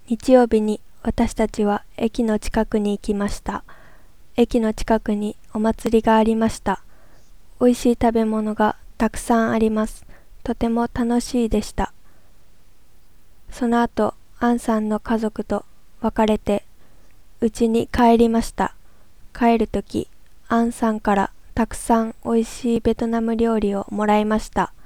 日曜日に私たちは駅の近くに行きました。駅の近くにお祭りがありました。おいしい食べ物がたくさんあります。とても楽しいでした。その後、アンさんの家族と別れて、家に帰りました。帰るとき、アンさんからたくさんおいしいベトナム料理をもらいました。